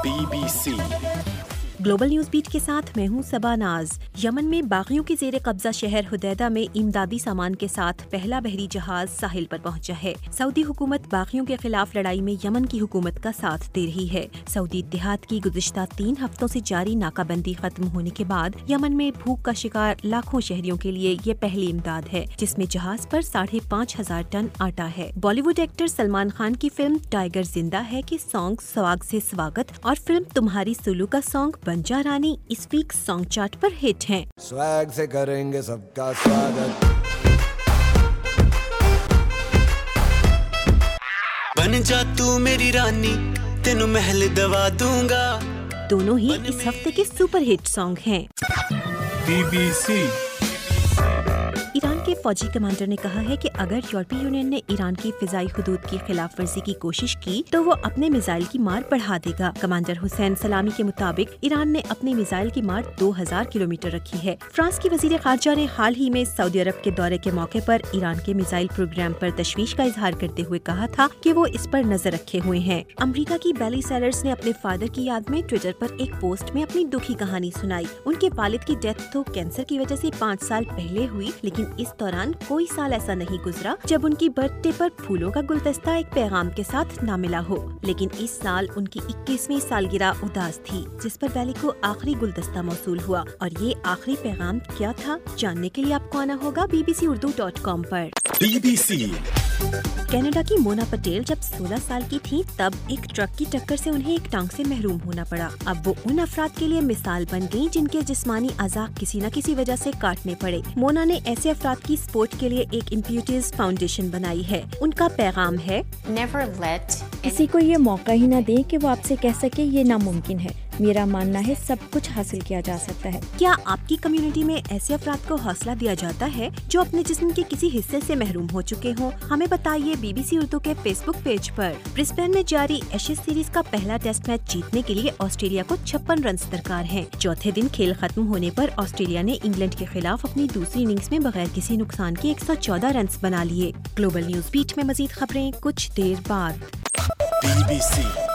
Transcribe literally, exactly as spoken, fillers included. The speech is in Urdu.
Be B C global news beat کے ساتھ میں ہوں صبا ناز۔ یمن میں باغیوں کے زیر قبضہ شہر حدیدہ میں امدادی سامان کے ساتھ پہلا بحری جہاز ساحل پر پہنچا ہے۔ سعودی حکومت باغیوں کے خلاف لڑائی میں یمن کی حکومت کا ساتھ دے رہی ہے۔ سعودی اتحاد کی گزشتہ تین ہفتوں سے جاری ناکہ بندی ختم ہونے کے بعد یمن میں بھوک کا شکار لاکھوں شہریوں کے لیے یہ پہلی امداد ہے، جس میں جہاز پر ساڑھے پانچ ہزار ٹن آٹا ہے۔ Bollywood actor Salman Khan کی فلم ٹائیگر زندہ ہے کے سانگ سواگ سے سواگت اور فلم تمہاری سولو کا سانگ بنجا رانی اس ویک سانگ چارٹ پر ہٹ ہیں۔ سواگ سے کریں گے سب کا سواگت، بن جا تو میری رانی تینوں محل دوا دوں گا۔ دونوں ہی اس ہفتے کے سپر ہٹ سانگ ہیں۔ بی بی سی ایران کے فوجی کمانڈر نے کہا ہے کہ اگر یورپی یونین نے ایران کی فضائی حدود کی خلاف ورزی کی کوشش کی تو وہ اپنے میزائل کی مار بڑھا دے گا۔ کمانڈر حسین سلامی کے مطابق ایران نے اپنے میزائل کی مار دو ہزار کلومیٹر رکھی ہے۔ فرانس کی وزیر خارجہ نے حال ہی میں سعودی عرب کے دورے کے موقع پر ایران کے میزائل پروگرام پر تشویش کا اظہار کرتے ہوئے کہا تھا کہ وہ اس پر نظر رکھے ہوئے ہیں۔ امریکہ کی بیلی سیلرز نے اپنے فادر کی یاد میں ٹویٹر پر ایک پوسٹ میں اپنی دکھی کہانی سنائی۔ ان کے والد کی ڈیتھ تو کینسر کی وجہ سے پانچ سال پہلے ہوئی، لیکن اس دوران کوئی سال ایسا نہیں گزرا جب ان کی برتھ ڈے پر پھولوں کا گلدستہ ایک پیغام کے ساتھ نہ ملا ہو۔ لیکن اس سال ان کی اکیسویں سالگرہ اداس تھی، جس پر بیلی کو آخری گلدستہ موصول ہوا، اور یہ آخری پیغام کیا تھا جاننے کے لیے آپ کو آنا ہوگا B B C Urdu dot com پر۔ بی بی سی کینیڈا کی مونا پٹیل جب سولہ سال کی تھیں تب ایک ٹرک کی ٹکر سے انہیں ایک ٹانگ سے محروم ہونا پڑا۔ اب وہ ان افراد کے لیے مثال بن گئیں جن کے جسمانی اعضاء کسی نہ کسی وجہ سے کاٹنے پڑے۔ مونا نے ایسے افراد کی سپورٹ کے لیے ایک امپیوٹیز فاؤنڈیشن بنائی ہے۔ ان کا پیغام ہے، Never let کسی کو یہ موقع ہی نہ دیں کہ وہ آپ سے کہہ سکے یہ ناممکن ہے۔ میرا ماننا ہے سب کچھ حاصل کیا جا سکتا ہے۔ کیا آپ کی کمیونٹی میں ایسے افراد کو حوصلہ دیا جاتا ہے جو اپنے جسم کے کسی حصے سے محروم ہو چکے ہوں؟ ہمیں بتائیے بی بی سی اردو کے فیس بک پیج پر۔ برسبین میں جاری ایشیز سیریز کا پہلا ٹیسٹ میچ جیتنے کے لیے آسٹریلیا کو چھپن رنز درکار ہیں۔ چوتھے دن کھیل ختم ہونے پر آسٹریلیا نے انگلینڈ کے خلاف اپنی دوسری اننگز میں بغیر کسی نقصان کے ایک سو چودہ رنز بنا لیے۔ گلوبل نیوز بیٹ میں مزید خبریں کچھ دیر بعد۔ Be B C